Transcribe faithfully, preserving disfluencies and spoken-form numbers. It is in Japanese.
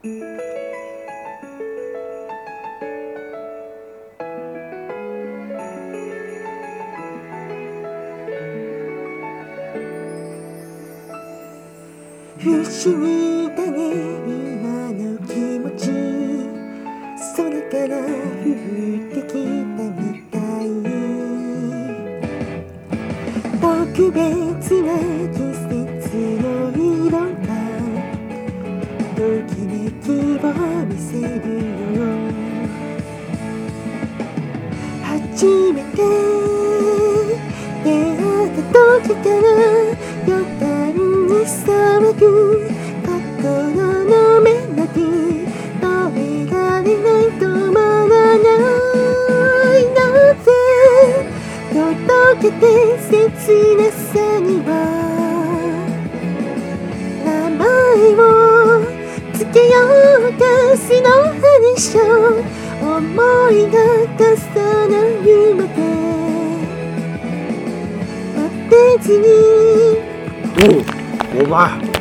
不思議だね今の気持ち、空から降ってきたみたい。特別な季節の色がときめきを見せるよ。初めて出会った時から予感に騒ぐ心のメロディー、止められない止まらないなぜ届けて切なさには名前をつけようかしの話を思いが重なるまで待ってずに。 おう、お前